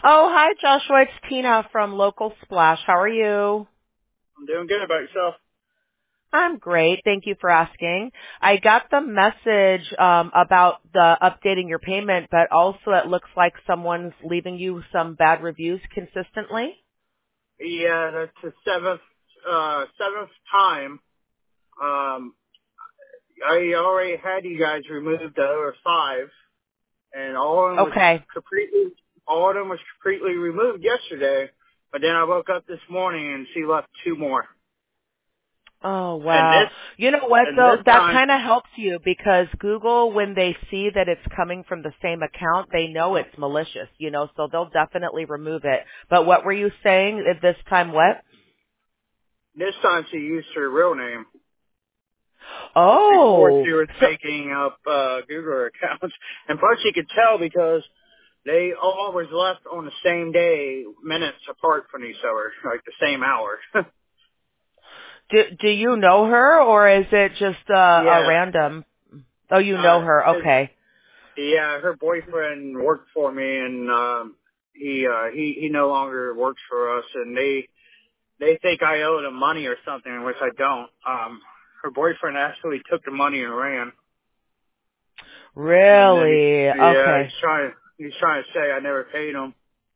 Oh, hi, Joshua. It's Tina from Local Splash. How are you? I'm doing good. About yourself? I'm great. Thank you for asking. I got the message about the updating your payment, but also it looks like someone's leaving you some bad reviews consistently. Yeah, that's the seventh time. I already had you guys removed the other five, and Okay. all of them was completely removed yesterday. But then I woke up this morning and she left two more. Oh, And wow. You know what, though? this That time, kind of helps you because Google, when they see that it's coming from the same account, they know it's malicious, so they'll definitely remove it. But what were you saying at this time? What? she used her real name. Before Oh, she was so making up Google accounts, and plus she could tell because they all was left on the same day, minutes apart from each other, like the same hour. do you know her or is it just a Yeah. random? Oh, you Uh, know her. it, Okay. yeah, her boyfriend worked for me, and he no longer works for us, and they think I owe them money or something, which I don't. Her boyfriend actually took the money and ran, and then Really? Okay. he's trying to say I never paid him.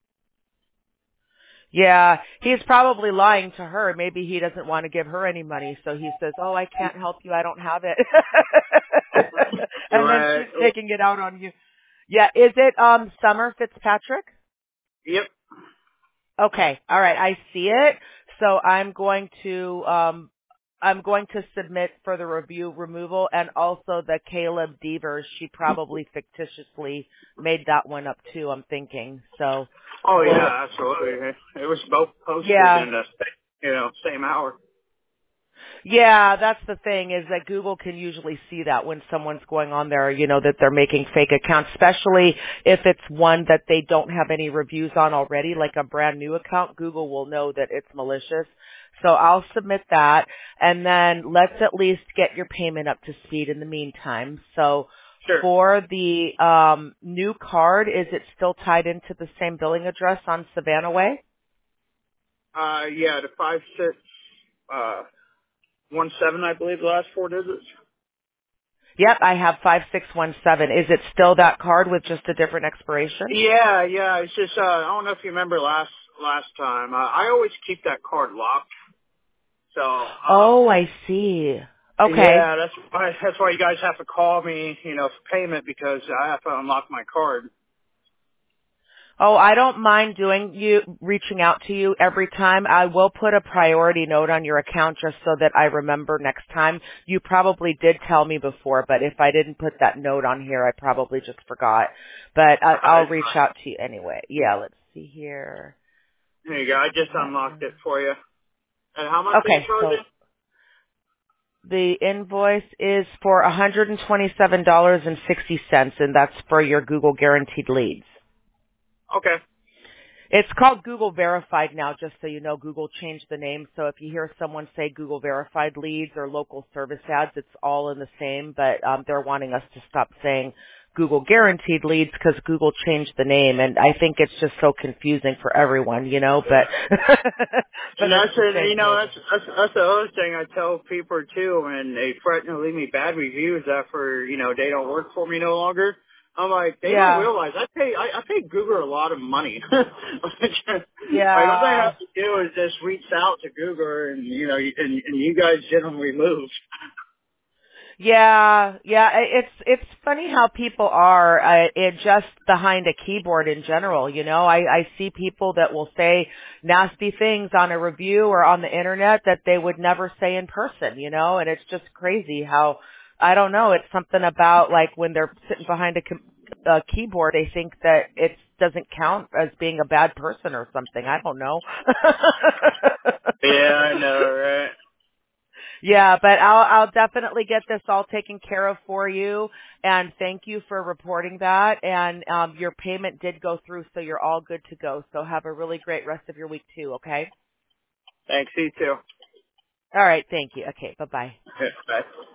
Yeah, he's probably lying to her. Maybe he doesn't want to give her any money, so he says, "Oh, I can't help you. I don't have it." And then Right. she's taking it out on you. Yeah, is it Summer Fitzpatrick? Yep. Okay. All right. I see it. So I'm going to submit for the review removal and also the Caleb Devers. She probably fictitiously made that one up too, I'm thinking. So Oh we'll yeah, absolutely. It was both posted yeah. in the same hour. Yeah, that's the thing is that Google can usually see that when someone's going on there, that they're making fake accounts, especially if it's one that they don't have any reviews on already, like a brand new account. Google will know that it's malicious. So I'll submit that and then let's at least get your payment up to speed in the meantime. So Sure. for the new card, is it still tied into the same billing address on Savannah Way? Yeah, the 5617, I believe, the last four digits. Yep, I have 5617. Is it still that card with just a different expiration? Yeah. It's just I don't know if you remember last time. I always keep that card locked. So Oh, I see. Okay. yeah, that's why you guys have to call me, for payment because I have to unlock my card. Oh, I don't mind reaching out to you every time. I will put a priority note on your account just so that I remember next time. You probably did tell me before, but if I didn't put that note on here, I probably just forgot. But I'll It's reach fine. out to you anyway. Yeah, let's see here. There you go. I just What unlocked now? it for you. And how much are you Okay, so charging? the invoice is for $127.60, and that's for your Google Guaranteed Leads. Okay. It's called Google Verified now, just so you know. Google changed the name, so if you hear someone say Google Verified Leads or local service ads, it's all in the same, but they're wanting us to stop saying Google Guaranteed Leads because Google changed the name, and I think it's just so confusing for everyone, but And but it's that's the it. same thing. That's the other thing I tell people too when they threaten to leave me bad reviews after they don't work for me no longer. I'm like, they don't Yeah, realize I pay Google a lot of money. Like all they yeah. have to do is just reach out to Google and and you guys get them removed. Yeah. It's funny how people are it just behind a keyboard in general. I see people that will say nasty things on a review or on the internet that they would never say in person. And it's just crazy how I don't know. It's something about like when they're sitting behind a keyboard, they think that it doesn't count as being a bad person or something. I don't know. Yeah, I know, right? Yeah, but I'll definitely get this all taken care of for you, and thank you for reporting that. And your payment did go through, so you're all good to go. So have a really great rest of your week too. Okay. Thanks, you too. All right. Thank you. Okay. Bye bye. Bye.